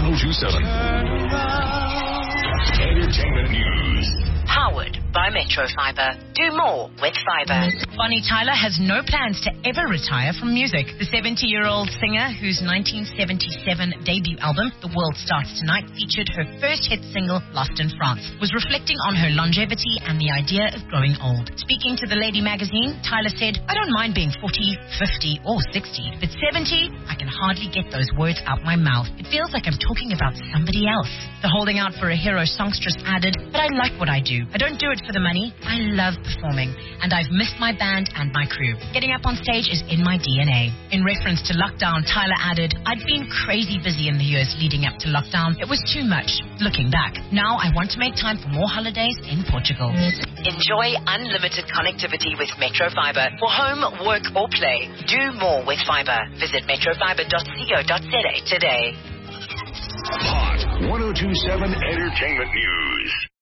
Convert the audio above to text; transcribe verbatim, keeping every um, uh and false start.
oh two seven. Entertainment News. Powered by Metro Fiber. Do more with fiber. Bonnie Tyler has no plans to ever retire from music. The seventy-year-old singer, whose nineteen seventy-seven debut album, The World Starts Tonight, featured her first hit single, Lost in France, was reflecting on her longevity and the idea of growing old. Speaking to the Lady magazine, Tyler said, "I don't mind being forty, fifty, or sixty, but seventy, I can hardly get those words out my mouth. It feels like I'm talking about somebody else." The Holding Out for a Hero songstress added, "But I like what I do. I don't do it for the money. I love performing, and I've missed my band and my crew. Getting up on stage is in my D N A." In reference to lockdown, Tyler added, "I'd been crazy busy in the years leading up to lockdown. It was too much. Looking back, now I want to make time for more holidays in Portugal." Enjoy unlimited connectivity with Metro Fiber for home, work, or play. Do more with fiber. Visit metro fiber dot co dot za today. Hot one oh two seven Entertainment News.